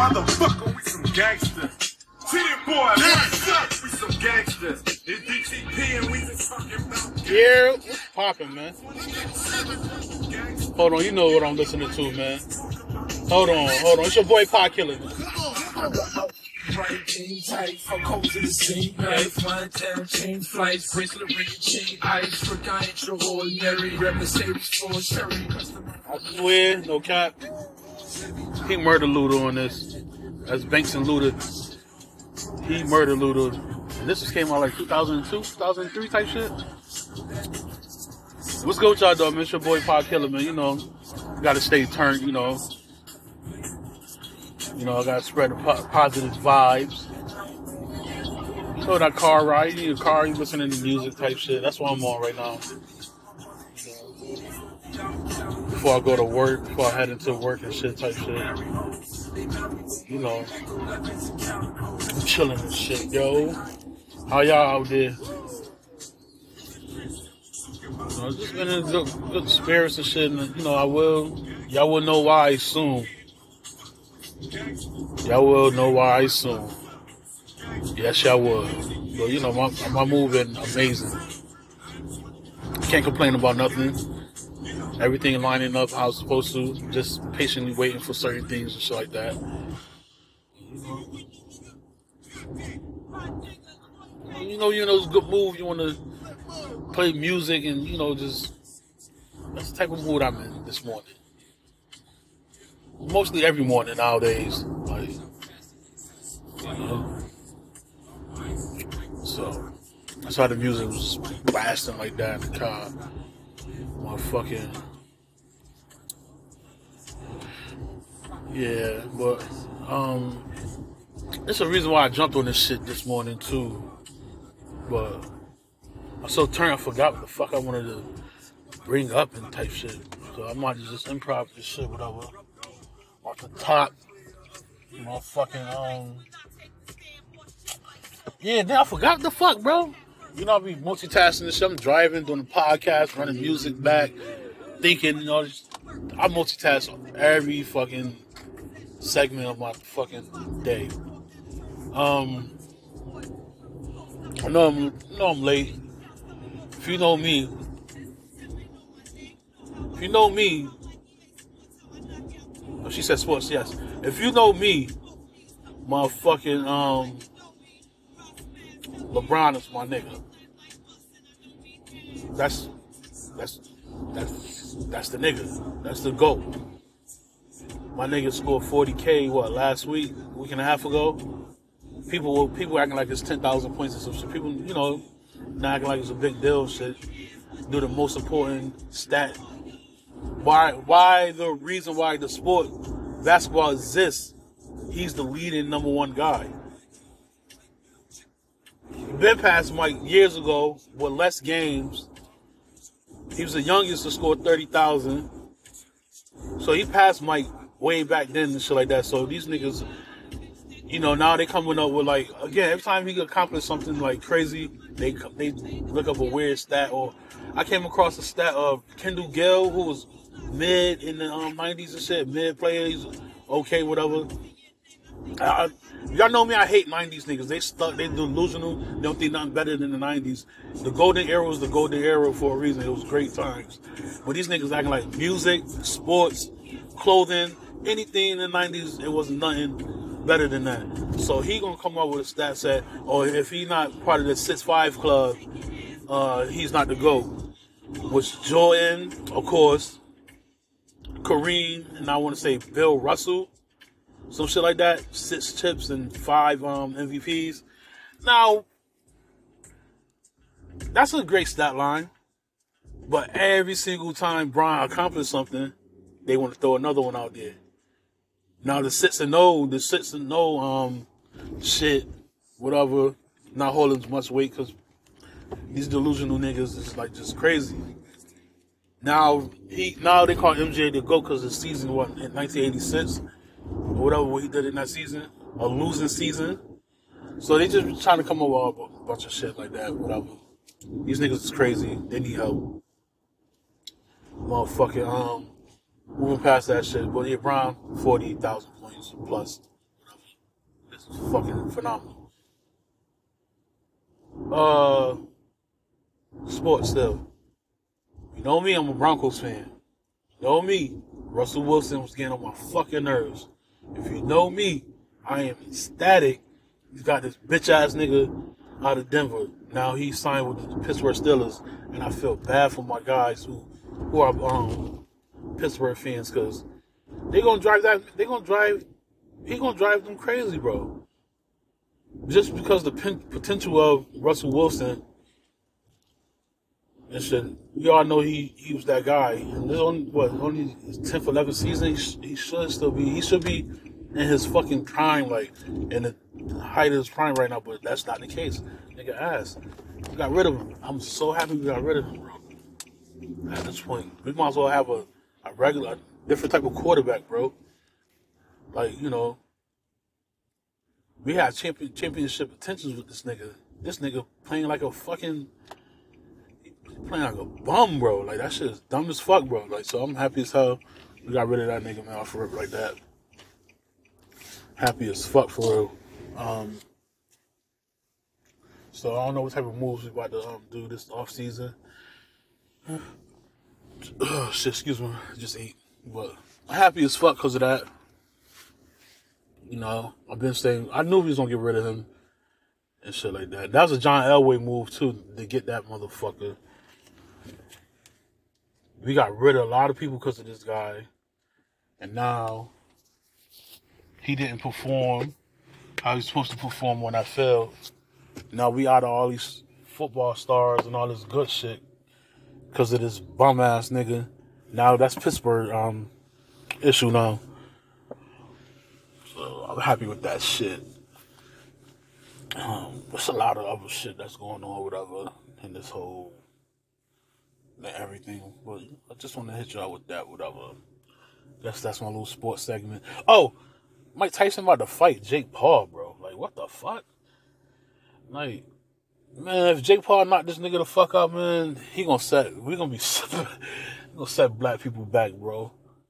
Motherfucker, we some gangsters. Boy, what's up? We some gangsters. It's DTP and we just talking about. Yeah, what's poppin', man? Hold on, you know what I'm listening to, man. Hold on. It's your boy Pod Killer, man. Right, jeans tight, for coats in the scene. Life, one town, chain flights, bracelet ring, chain ice. For guy extraordinary, red Mercedes, for cherry customer. I swear, no cap. He murdered Luda on this. That's Banks and Luda. He murdered Luda. And this just came out like 2002, 2003 type shit. What's good with y'all, though, man? It's your boy Pod Killer, man. You know, gotta stay turned, you know. You know, I gotta spread the positive vibes. So that car ride, you need a car, you listening to music type shit. That's what I'm on right now. Before I go to work, before I head into work and shit type shit. You know, I'm chilling and shit, yo. How y'all out there? You know, just been in good spirits and shit. And, you know, y'all will know why soon. Y'all will know why soon. Yes, y'all will. But you know, my move been amazing. Can't complain about nothing. Everything lining up how it's supposed to. Just patiently waiting for certain things and shit like that. You know, it's a good move. You want to play music and, you know, just... That's the type of mood I'm in this morning. Mostly every morning nowadays. Like, you know. So, that's why the music was blasting like that in the car. Motherfucking... Yeah, but, it's a reason why I jumped on this shit this morning, too. But I'm so turned, I forgot what the fuck I wanted to bring up and type shit. So I might just improv this shit, whatever. Off the top. Motherfucking, yeah, then I forgot the fuck, bro. You know, I be multitasking and shit. I'm driving, doing the podcast, running music back, thinking, you know, I multitask every fucking segment of my fucking day. I know I'm late. If you know me, oh, she said sports, yes. If you know me, motherfucking LeBron is my nigga. That's the nigga. That's the GOAT. My nigga scored 40K, last week, a week and a half ago. People acting like it's 10,000 points or some shit. People, you know, not acting like it's a big deal shit. Do the most important stat. Why the reason why the sport, basketball exists, he's the leading number one guy. Been past Mike years ago with less games. He was the youngest to score 30,000. So he passed Mike way back then and shit like that. So these niggas, you know, now they coming up with like, again, every time he accomplish something like crazy, they look up a weird stat. Or I came across a stat of Kendall Gill, who was mid in the 90s and shit, mid player, he's okay, whatever. Y'all know me, I hate 90s niggas. They stuck, they delusional, they don't think nothing better than the 90s. The golden era was the golden era for a reason. It was great times. But these niggas acting like music, sports, clothing, anything in the 90s, it wasn't nothing better than that. So he gonna come up with a stat set, or if he not part of the 6'5" club, he's not the GOAT. Which Jordan, of course, Kareem, and I want to say Bill Russell, some shit like that. 6 chips and 5 MVPs. Now, that's a great stat line. But every single time Bron accomplished something, they want to throw another one out there. Now the 6-0 shit, whatever, not holding much weight because these delusional niggas is like just crazy. Now they call MJ the GOAT because the season in 1986 or whatever what he did in that season, a losing season. So they just trying to come up with a bunch of shit like that, whatever. These niggas is crazy. They need help. Motherfucking moving past that shit. But yeah, Brown 40,000 points plus. is fucking phenomenal. Sports still. You know me, I'm a Broncos fan. You know me, Russell Wilson was getting on my fucking nerves. If you know me, I am ecstatic. He's got this bitch ass nigga out of Denver. Now he signed with the Pittsburgh Steelers, and I feel bad for my guys who are Pittsburgh fans, because he gonna drive them crazy, bro. Just because the potential of Russell Wilson and shit, we all know he was that guy. And this only his 10th, 11th season, he should be in his fucking prime, like in the height of his prime right now, but that's not the case. Nigga ass. We got rid of him. I'm so happy we got rid of him, bro. At this point, we might as well have a regular, different type of quarterback, bro. Like, you know, we had championship intentions with this nigga. This nigga playing like a bum, bro. Like, that shit is dumb as fuck, bro. Like, so I'm happy as hell we got rid of that nigga, man, off rip like that. Happy as fuck for real. So I don't know what type of moves we about to do this off season. Shit, excuse me, just ate. But I'm happy as fuck because of that. You know, I've been saying, I knew we was gonna get rid of him and shit like that. That was a John Elway move too, to get that motherfucker. We got rid of a lot of people because of this guy, and now he didn't perform how he's supposed to perform when I failed. Now we out of all these football stars and all this good shit because of this bum ass nigga. Now that's Pittsburgh issue now. So I'm happy with that shit. There's a lot of other shit that's going on, whatever, in this whole everything. But I just want to hit y'all with that, whatever. That's my little sports segment. Oh, Mike Tyson about to fight Jake Paul, bro. Like, what the fuck? Like, man, if Jake Paul knock this nigga the fuck out, man, we gonna set black people back, bro.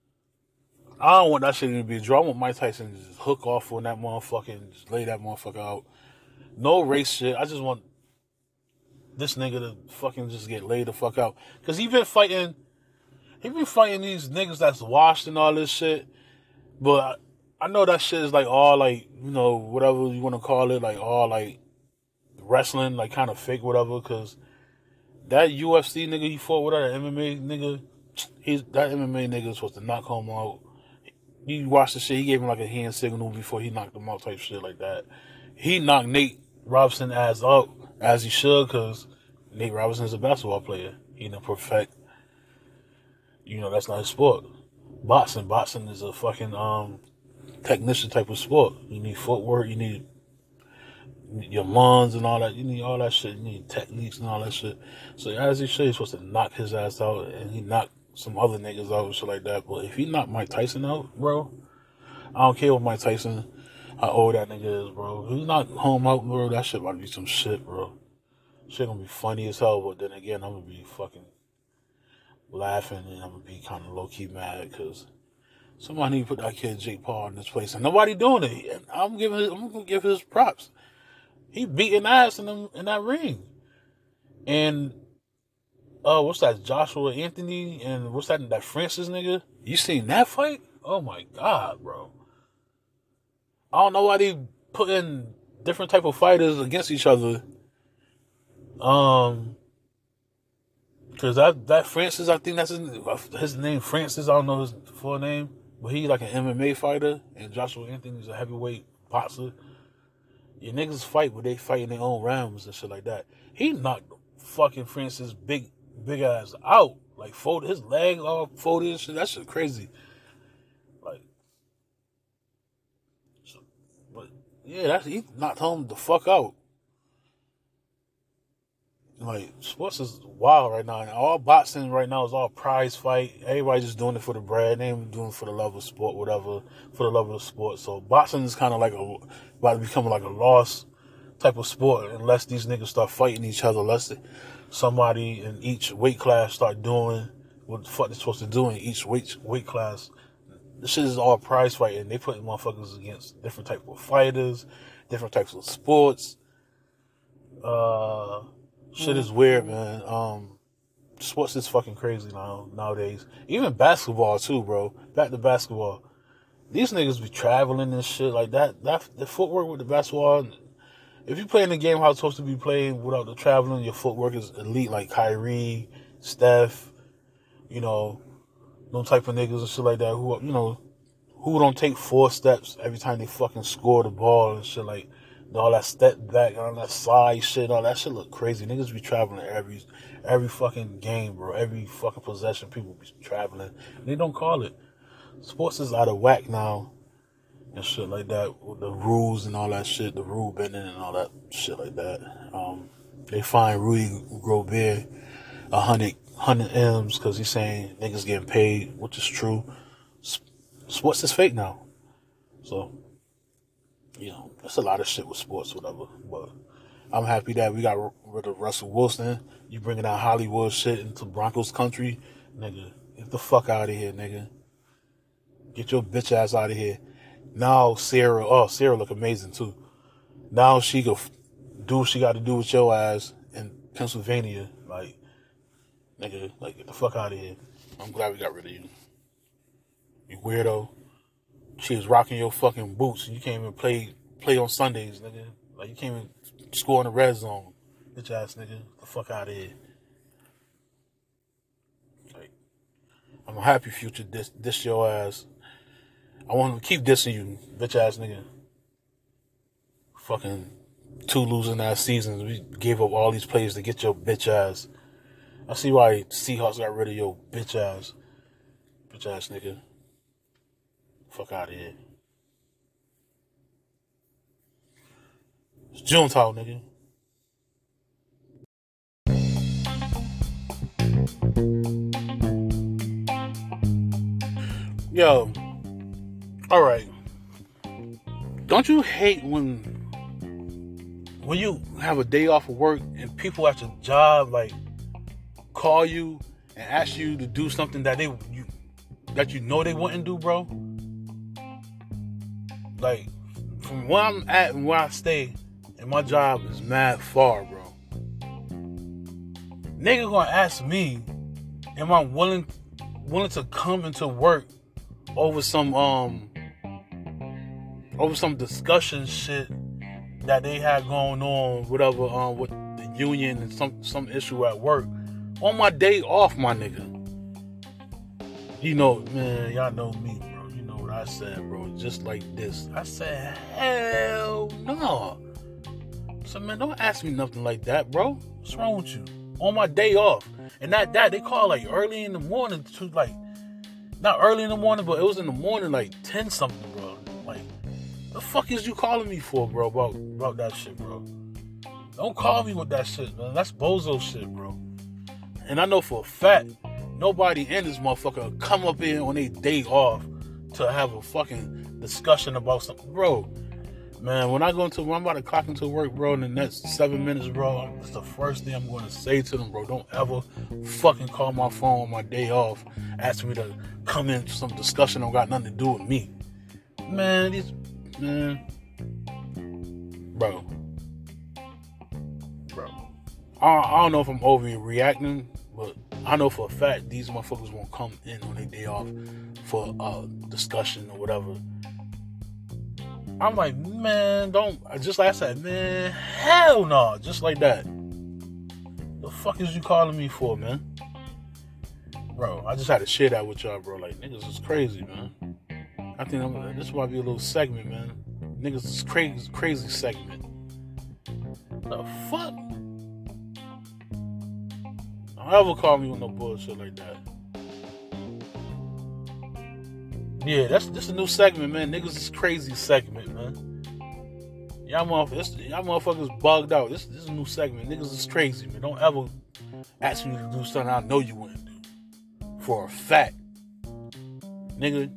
I don't want that shit to be a draw. I want Mike Tyson to just hook off on that motherfucker and just lay that motherfucker out. No race shit. I just want this nigga to fucking just get laid the fuck out. Cause he been fighting these niggas that's washed and all this shit. But I know that shit is like all like, you know, whatever you want to call it, like all like wrestling, like kind of fake, whatever. Cause that UFC nigga he fought with, that MMA nigga, that MMA nigga was supposed to knock him out. You watch the shit, he gave him like a hand signal before he knocked him out, type shit like that. He knocked Nate Robinson ass up, as he should, because Nate Robinson is a basketball player. He didn't perfect. You know, that's not his sport. Boxing is a fucking technician type of sport. You need footwork, you need your lungs and all that. You need all that shit. You need techniques and all that shit. So as he should, he's supposed to knock his ass out, and he knocked some other niggas out and shit like that. But if he knocked Mike Tyson out, bro, I don't care what Mike Tyson, how old that nigga is, bro. If he knocked home out, bro, that shit about to be some shit, bro. Shit gonna be funny as hell, but then again, I'm gonna be fucking laughing, and I'm gonna be kind of low-key mad, because somebody need to put that kid Jake Paul in this place, and nobody doing it. And I'm gonna give his props. He beating ass in that ring. And what's that, Joshua Anthony, and what's that Francis nigga? You seen that fight? Oh my God, bro. I don't know why they putting different type of fighters against each other. Cause that Francis, I think that's his name, Francis. I don't know his full name, but he like an MMA fighter, and Joshua Anthony's a heavyweight boxer. Your niggas fight, but they fight in their own rounds and shit like that. He knocked fucking Francis big ass out, like folded his leg all folded and shit. That shit crazy. Like, so, but yeah, he knocked him the fuck out. Like, sports is wild right now, and all boxing right now is all prize fight. Everybody just doing it for the bread. They ain't doing it for the love of sport, whatever, for the love of the sport. So boxing is kind of like about to become like a lost type of sport unless these niggas start fighting each other. Unless somebody in each weight class start doing what the fuck they're supposed to do in each weight class. this shit is all prize fighting. They putting motherfuckers against different types of fighters, different types of sports. Shit is weird, man. Sports is fucking crazy nowadays. Even basketball too, bro. Back to basketball. These niggas be traveling and shit like that. The footwork with the basketball. If you play in the game how it's supposed to be played without the traveling, your footwork is elite, like Kyrie, Steph, them type of niggas and shit like that who don't take 4 steps every time they fucking score the ball and shit, like all that step back, all that side shit, all that shit look crazy. Niggas be traveling every fucking game, bro. Every fucking possession, people be traveling. They don't call it. Sports is out of whack now and shit like that, with the rules and all that shit, the rule bending and all that shit like that. They fined Rudy Gobert 100 M's because he's saying niggas getting paid, which is true. Sports is fake now. So, there's a lot of shit with sports, whatever. But I'm happy that we got rid of Russell Wilson. You bringing out Hollywood shit into Broncos country. Nigga, get the fuck out of here, nigga. Get your bitch ass out of here. Now Sarah look amazing too. Now she go do what she got to do with your ass in Pennsylvania. Like, nigga, get the fuck out of here. I'm glad we got rid of you. You weirdo. She was rocking your fucking boots and you can't even play on Sundays, nigga. Like, you can't even score in the red zone. Bitch ass nigga. Get the fuck out of here. Like, I'm a happy Future diss your ass. I want him to keep dissing you, bitch ass nigga. Fucking 2 losing ass seasons. We gave up all these players to get your bitch ass. I see why Seahawks got rid of your bitch ass. Bitch ass nigga. Fuck out of here. It's Junetime, nigga. Yo. Alright. Don't you hate when you have a day off of work and people at your job like call you and ask you to do something that you know they wouldn't do, bro? Like, from where I'm at and where I stay, and my job is mad far, bro. Nigga gonna ask me, am I willing to come into work over some discussion shit that they had going on, whatever, with the union and some issue at work on my day off, my nigga. Man, y'all know me, bro. You know what I said, bro. Just like this. I said, hell no. So, man, don't ask me nothing like that, bro. What's wrong with you? On my day off. And not that, they call like early in the morning to like, not early in the morning, but it was in the morning, like 10 something, bro. Like, the fuck is you calling me for, bro, about that shit, bro? Don't call me with that shit, man. That's bozo shit, bro. And I know for a fact, nobody in this motherfucker come up in on their day off to have a fucking discussion about something, bro. Man, when I'm about to clock into work, bro, in the next 7 minutes, bro, it's the first thing I'm going to say to them, bro. Don't ever fucking call my phone on my day off, asking me to come in to some discussion that don't got nothing to do with me. Bro. I don't know if I'm overreacting, but I know for a fact these motherfuckers won't come in on their day off for a discussion or whatever. I'm like, man, just like I said, man, hell no, just like that. The fuck is you calling me for, man? Bro, I just had to share that with y'all, bro. Like, niggas is crazy, man. I think this might be a little segment, man. Niggas is crazy segment. The fuck? Don't ever call me with no bullshit like that. Yeah, this a new segment, man. Niggas is crazy segment, man. Y'all motherfuckers bugged out. This is a new segment. Niggas is crazy, man. Don't ever ask me to do something I know you wouldn't do. For a fact. Niggas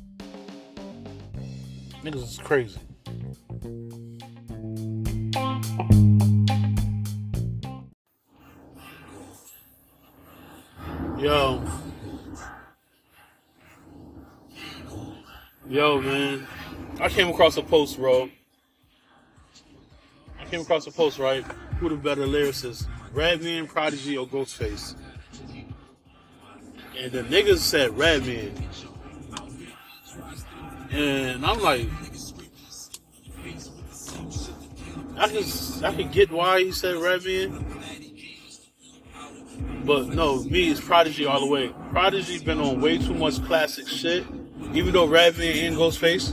is crazy. Yo. Yo, man, I came across a post, bro. Right? Who the better lyricist, Redman, Prodigy, or Ghostface? And the niggas said Redman. And I'm like, I can get why he said Redman. But no, me, it's Prodigy all the way. Prodigy been on way too much classic shit. Even though Redman and Ghostface.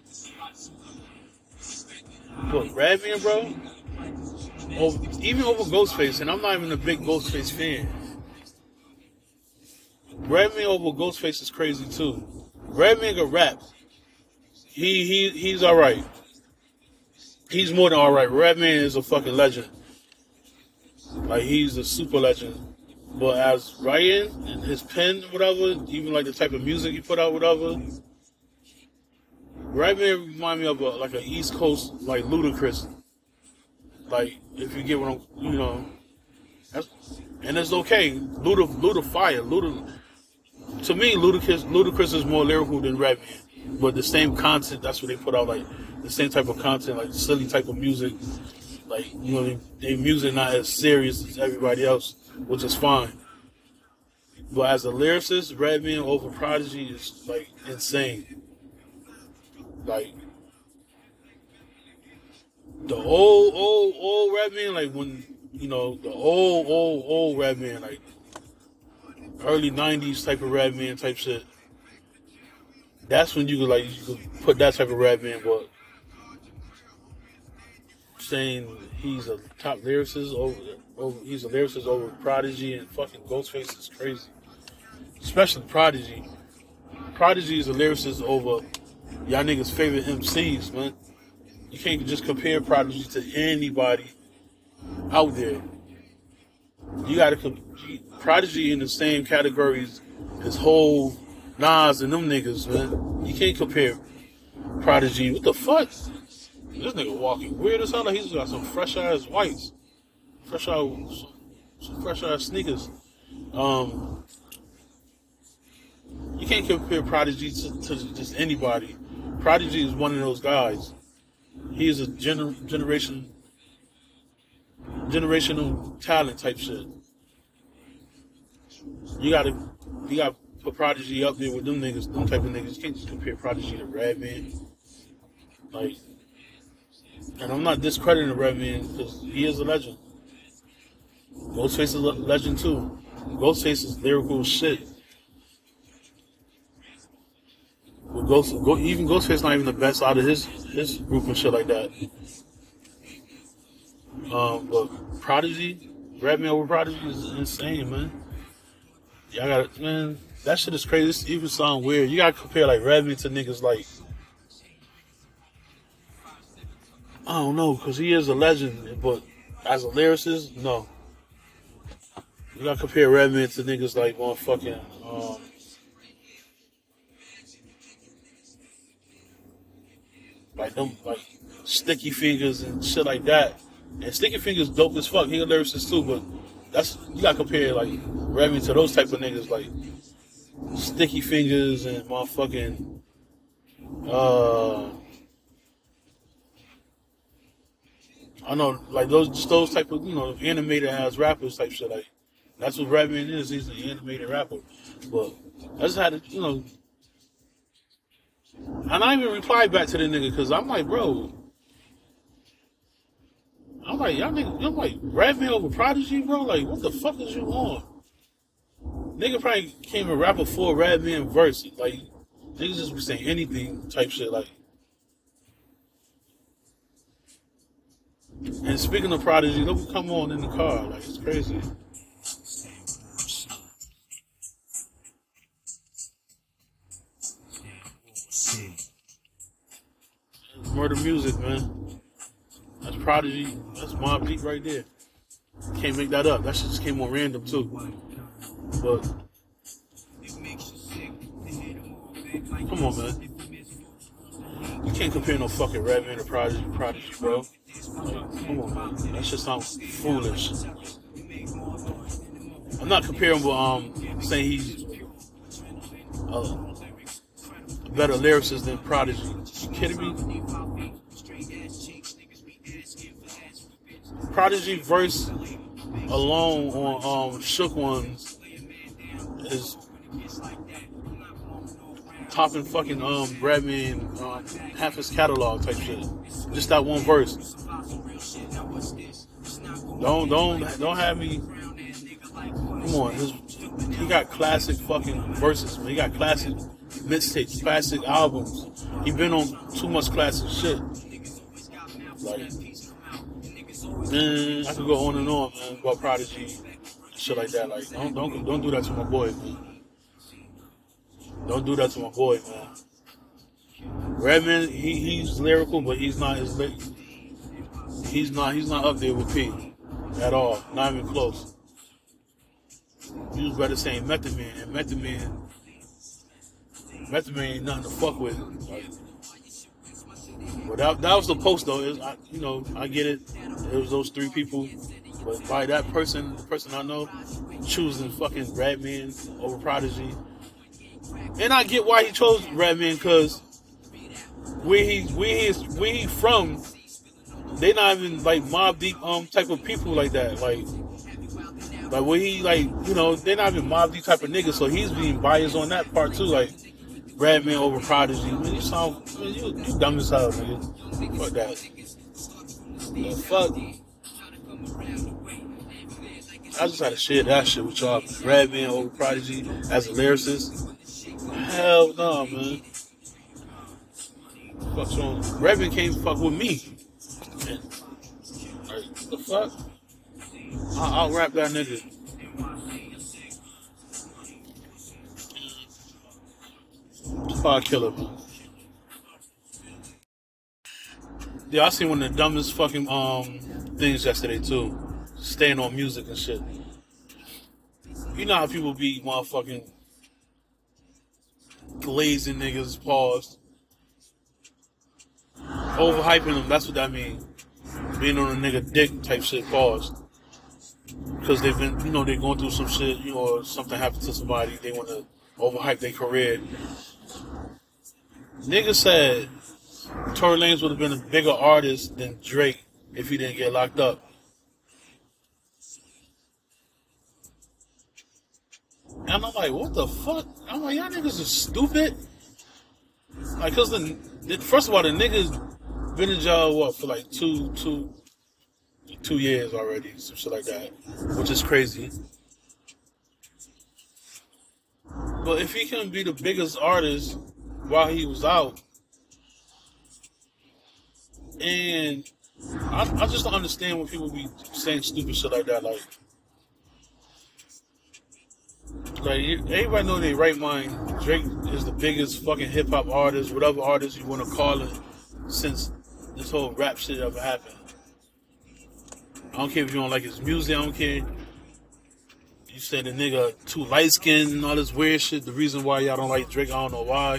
But Redman, bro, even over Ghostface, and I'm not even a big Ghostface fan. Redman over Ghostface is crazy too. Redman can rap. He's alright. He's more than alright. Redman is a fucking legend. Like, he's a super legend. But as writing and his pen, whatever, even like the type of music he put out, whatever, Redman remind me of like an East Coast, like Ludacris. Like, if you get what I'm, and it's okay. Luda fire. To me, Ludacris is more lyrical than Redman. But the same content, that's what they put out, like the same type of content, like silly type of music. Like, their music not as serious as everybody else, which is fine. But as a lyricist, Redman over Prodigy is like insane. Like, the old Redman, like when, the old Redman, like early 90s type of Redman type shit. That's when you could put that type of Redman, but saying he's a top lyricist he's a lyricist over Prodigy and fucking Ghostface is crazy. Especially Prodigy. Prodigy is a lyricist over y'all niggas' favorite MCs, man. You can't just compare Prodigy to anybody out there. You gotta Prodigy in the same categories as Hov, Nas, and them niggas, man. You can't compare Prodigy. What the fuck? This nigga walking weird as hell. Like he's got some fresh ass whites, some fresh ass sneakers. You can't compare Prodigy to just anybody. Prodigy is one of those guys. He is a generational talent type shit. You gotta put Prodigy up there with them niggas, them type of niggas. You can't just compare Prodigy to Redman. Like, and I'm not discrediting Redman because he is a legend. Ghostface is a legend too. Ghostface is lyrical as shit. Even Ghostface not even the best out of his group and shit like that. But Prodigy, Redman over Prodigy is insane, man. Y'all gotta, man, that shit is crazy. This even sound weird. You gotta compare like Redman to niggas like, I don't know, because he is a legend, but as a lyricist, no. You gotta compare Redman to niggas like motherfucking, like Sticky Fingers and shit like that. And Sticky Fingers dope as fuck. He a lyricist too, but you gotta compare like Redman to those type of niggas like Sticky Fingers and motherfucking I know, like those type of, animated ass rappers type shit. Like, that's what Redman is. He's an animated rapper. But I just had to, and I even replied back to the nigga because I'm like, bro. I'm like, y'all nigga, I'm like, Redman over Prodigy, bro? Like, what the fuck is you on? Nigga probably came and rap a full Redman verse. Like, niggas just be saying anything type shit. Like, and speaking of Prodigy, look who come on in the car. Like, it's crazy. It's Murder Music, man. That's Prodigy. That's Mobb Deep right there. Can't make that up. That shit just came on random, too. But, come on, man. You can't compare no fucking Redman to Prodigy, bro. Like, come on, man. That shit sounds foolish. I'm not comparing with saying he's better lyricist than Prodigy. You kidding me? Prodigy verse alone on Shook Ones is topping fucking Redman half his catalog type shit. Just that one verse. Don't have me. Come on, he got classic fucking verses, man. He got classic mixtapes, classic albums. He been on too much classic shit. Like, man, I could go on and on, man, about Prodigy, shit like that. Like, don't do that to my boy, man. Don't do that to my boy, man. Redman, he's lyrical, but he's not he's not up there with P at all. Not even close. You was better saying Method Man, and Method Man ain't nothing to fuck with. Like, but that was the post though. I get it. It was those three people, but by that person, the person I know, choosing fucking Redman over Prodigy, and I get why he chose Redman, because where he from, they not even like Mobb Deep type of people like that. Like where he they're not even Mobb Deep type of niggas, so he's being biased on that part too. Like Redman over Prodigy. Man, you dumb as hell, nigga. Fuck that. Yeah, fuck. I just had to share that shit with y'all. Redman over Prodigy as a lyricist. Hell no, man. Fuck's wrong? Redman came fuck with me. Man. Like, what the fuck? I'll rap that nigga. Fire killer, man. Yeah, I seen one of the dumbest fucking things yesterday too. Staying on music and shit. You know how people be motherfucking glazing niggas, pause. Overhyping them, that's what that mean. Being on a nigga dick type shit, pause. Because they've been, they're going through some shit, or something happened to somebody, they want to overhype their career. Nigga said Tory Lanez would have been a bigger artist than Drake if he didn't get locked up. And I'm like, what the fuck? I'm like, y'all niggas are stupid. Like, cause first of all, the nigga's been in jail, for like two years already, some shit like that, which is crazy. But if he can be the biggest artist while he was out, and I just don't understand when people be saying stupid shit like that. Like everybody know in their right mind, Drake is the biggest fucking hip hop artist, whatever artist you want to call it, since this whole rap shit ever happened. I don't care if you don't like his music. I don't care. You said the nigga too light skinned and all this weird shit. The reason why y'all don't like Drake, I don't know why.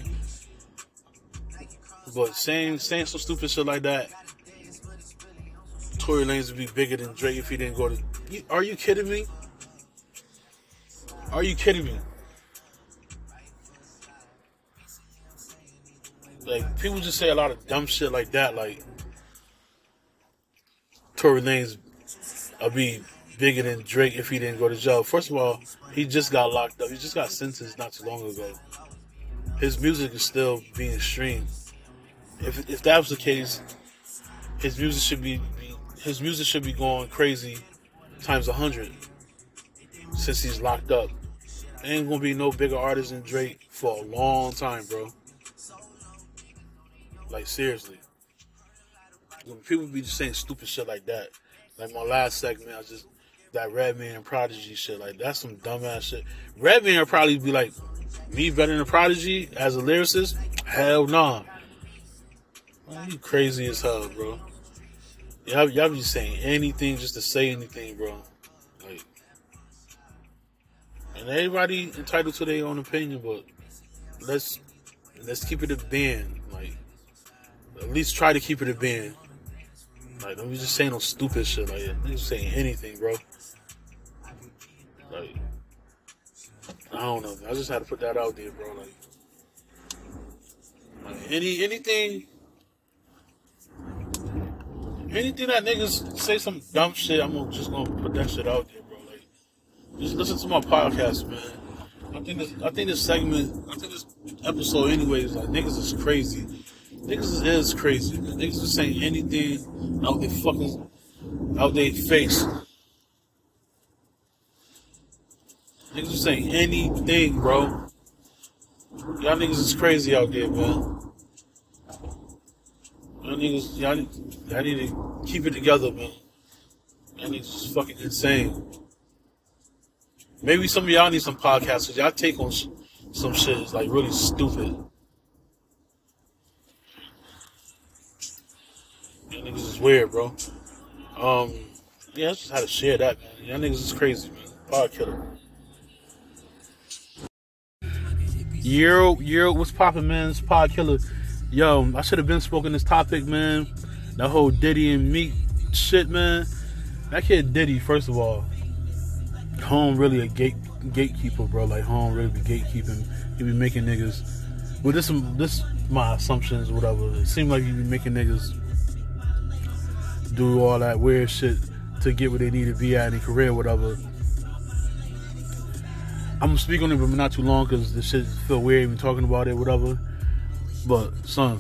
But saying some stupid shit like that, Tory Lanez would be bigger than Drake if he didn't go to. Are you kidding me? Are you kidding me? Like, people just say a lot of dumb shit like that. Like, Tory Lanez would be bigger than Drake if he didn't go to jail. First of all, he just got locked up. He just got sentenced not too long ago. His music is still being streamed. If that was the case, his music should be going crazy times 100 since he's locked up. There ain't gonna be no bigger artist than Drake for a long time, bro. Like, seriously. When people be just saying stupid shit like that. Like my last segment, I was just that Redman and Prodigy shit. Like, that's some dumbass shit. Redman would probably be like, me better than Prodigy as a lyricist? Hell nah. Man, you crazy as hell, bro. Y'all be saying anything just to say anything, bro. Like, and everybody entitled to their own opinion, but let's keep it a band. Like, at least try to keep it a band. Like, don't be just saying no stupid shit like that. Just saying anything, bro. Like, I don't know. I just had to put that out there, bro. Like, Like, anything that niggas say some dumb shit, I'm just gonna put that shit out there, bro. Like, just listen to my podcast, man. I think this episode, anyways, like niggas is crazy. Niggas is crazy, man. Niggas is saying anything out their face. Niggas is saying anything, bro. Y'all niggas is crazy out there, man. Y'all need to keep it together, man. Y'all niggas is fucking insane. Maybe some of y'all need some podcasts, because y'all take on some shit is like really stupid. Y'all niggas is weird, bro. Yeah, I just had to share that, man. Y'all niggas is crazy, man. Pod killer. Yo, what's poppin', man? It's Pod Killer. Yo, I should have been spoken this topic, man. That whole Diddy and Meek shit, man. That kid Diddy, first of all, Home really a gatekeeper, bro. Like, Home really be gatekeeping. He be making niggas. Well, this my assumptions, whatever. It seemed like he be making niggas do all that weird shit to get where they need to be at in their career, whatever. I'm gonna speak on it, but not too long, because this shit feel weird even talking about it, whatever. But, son,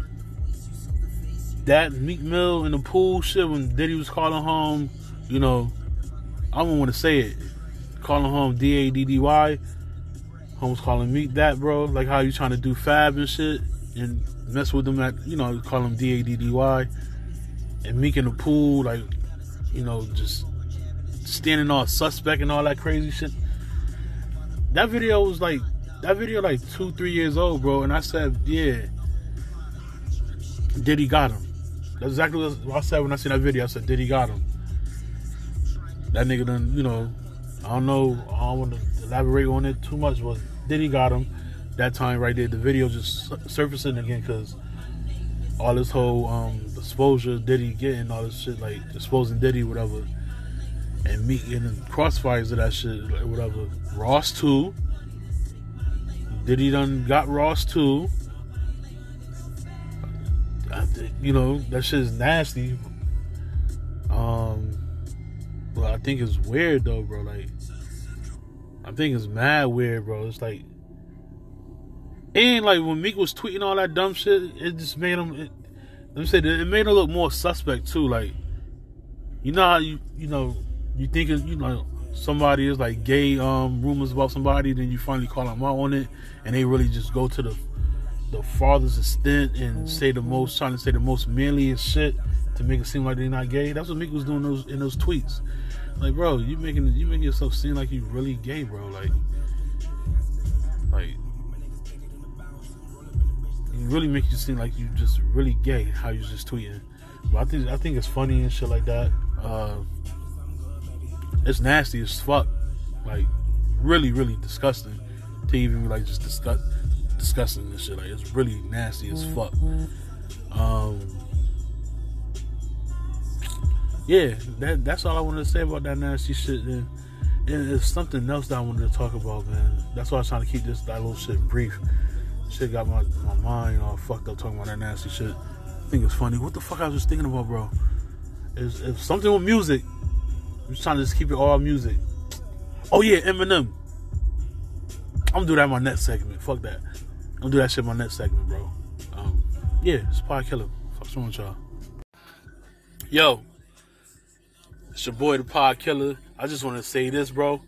that Meek Mill in the pool shit when Diddy was calling Home, you know, I don't want to say it. Calling Home D-A-D-D-Y. Home was calling Meek that, bro. Like how you trying to do Fab and shit and mess with them at, you know, call him D-A-D-D-Y. And Meek in the pool, like, you know, just standing all suspect and all that crazy shit. That video like 2-3 years old, bro. And I said, yeah, Diddy got him. That's exactly what I said when I seen that video. I said, Diddy got him. That nigga done, you know, I don't want to elaborate on it too much, but Diddy got him that time right there. The video just surfacing again, because all this whole exposure Diddy getting, all this shit, like exposing Diddy, whatever. And Meek in the crossfires of that shit, whatever. Ross too. Diddy done got Ross too. You know, that shit is nasty. But I think it's weird though, bro. Like, I think it's mad weird, bro. It's like, and like when Meek was tweeting all that dumb shit, it just made him. Let me say that it made him look more suspect too. Like, you know how you think somebody is like gay rumors about somebody, then you finally call them out on it, and they really just go to the farthest extent and trying to say the most manliest shit to make it seem like they're not gay. That's what Meek was doing in those tweets. Like, bro, you making yourself seem like you really gay, bro. Like you really make you seem like you just really gay how you just tweeting. But I think it's funny and shit like that. It's nasty as fuck. Like, really, really disgusting to even like just discussing this shit. Like, it's really nasty as fuck. Yeah, that's all I wanted to say about that nasty shit. And it's something else that I wanted to talk about, man. That's why I was trying to keep that little shit brief. Shit got my mind all fucked up talking about that nasty shit. I think it's funny. What the fuck I was just thinking about, bro? Is if something with music. I'm just trying to just keep it all music. Oh yeah, Eminem. I'm gonna do that in my next segment. Fuck that. I'm gonna do that shit in my next segment, bro. Yeah, it's Pod Killer. Fuck wrong with y'all. Yo, it's your boy, the Pod Killer. I just want to say this, bro.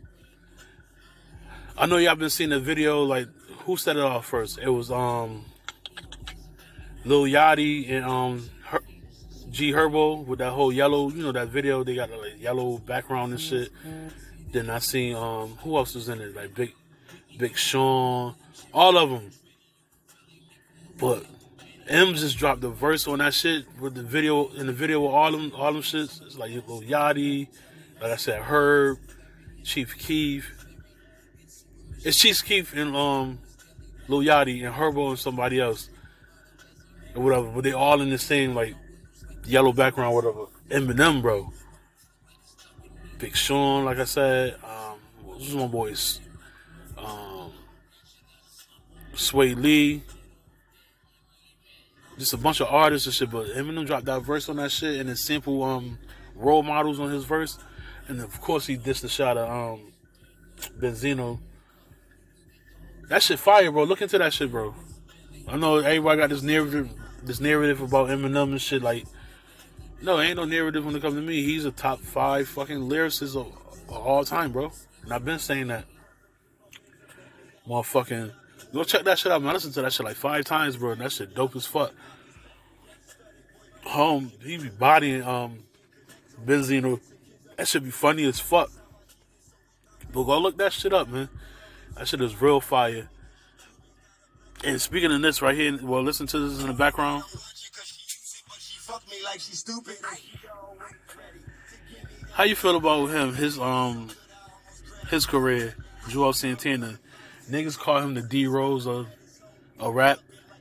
I know y'all been seeing the video. Like, who set it off first? It was Lil Yachty and G Herbo with that whole yellow. You know that video? They got a like, yellow background and shit. Then I seen who else was in it? Like Big Sean, all of them. But M just dropped the verse on that shit with the video. In the video with all them shits. It's like Lil Yachty, like I said, Herb, Chief Keef. It's Chief Keef and Lil Yachty and Herbo and somebody else or whatever. But they all in the same like yellow background, whatever. Eminem, bro. Big Sean, like I said. This is my boys. Sway Lee. just a bunch of artists and shit. But Eminem dropped that verse on that shit, and then sample role models on his verse, and of course he dissed the shot of Benzino. That shit fire, bro. Look into that shit, bro. I know everybody got this narrative about Eminem and shit. Like, no, ain't no narrative when it comes to me. He's a top 5 fucking lyricist of all time, bro. And I've been saying that. Motherfucking, go check that shit out, man. I listened to that shit like 5 times, bro. And that shit dope as fuck. He be bodying Benzino. That shit be funny as fuck. But go look that shit up, man. That shit is real fire. And speaking of this right here, well, listen to this in the background. How you feel about him? His career, Joel Santana. Niggas call him the D Rose of rap.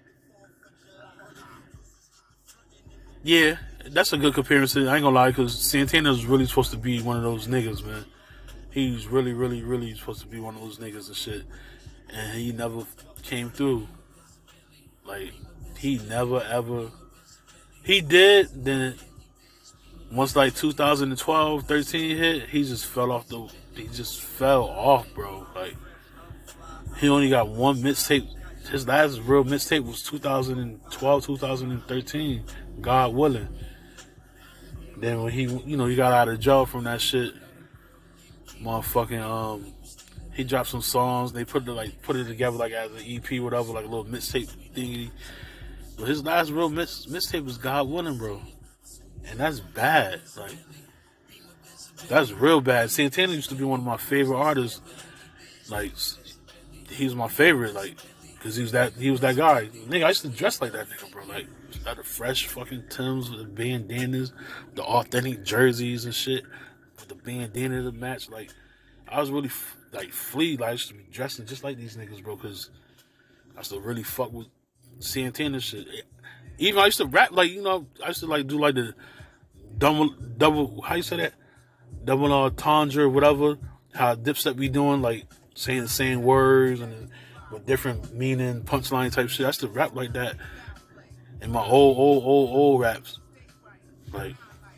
Yeah, that's a good comparison. I ain't gonna lie, because Santana's really supposed to be one of those niggas, man. He's really, really, really supposed to be one of those niggas and shit. And he never came through. Like, he never, ever... He did, then once, like, 2012, 13 hit, he just fell off He just fell off, bro. Like, he only got one mixtape. His last real mixtape was 2012, 2013, God willing. Then when he got out of jail from that shit, motherfucking, he dropped some songs. They put it together like as an EP, whatever, like a little mixtape thingy. But his last real mixtape was God willing, bro, and that's bad. Like, that's real bad. Santana used to be one of my favorite artists. Like, he was my favorite, like, because he was that guy. Nigga, I used to dress like that nigga, bro. Like, had the fresh fucking Timbs with the bandanas, the authentic jerseys and shit, with the bandana to match. Like, I was really flea. Like, I used to be dressing just like these niggas, bro, because I used to really fuck with Santana shit. Even I used to rap, like, I used to like do like the double. How you say that? Double entendre, whatever. How Dipset be doing, like saying the same words and with different meaning, punchline type shit. I used to rap like that in my old raps. Like,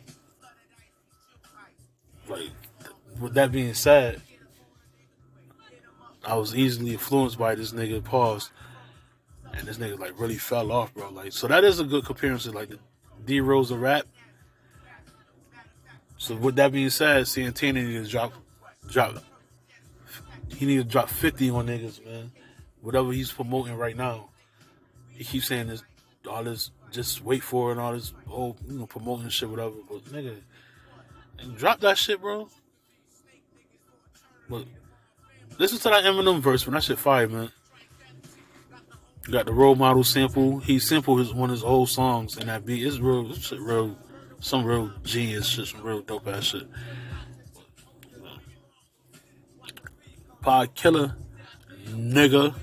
with that being said, I was easily influenced by this nigga, Pause. And this nigga, like, really fell off, bro. Like, so that is a good comparison, like, the D Rose of rap. So with that being said, Santana need to drop. He need to drop 50 on niggas, man. Whatever he's promoting right now. He keeps saying this, all this, just wait for it, and all this, promoting shit, whatever. But nigga, drop that shit, bro. But listen to that Eminem verse, man. That shit fire, man. You got the role model sample. He sampled one of his old songs, and that beat is some real genius shit, some real dope ass shit. Pod killer, nigga.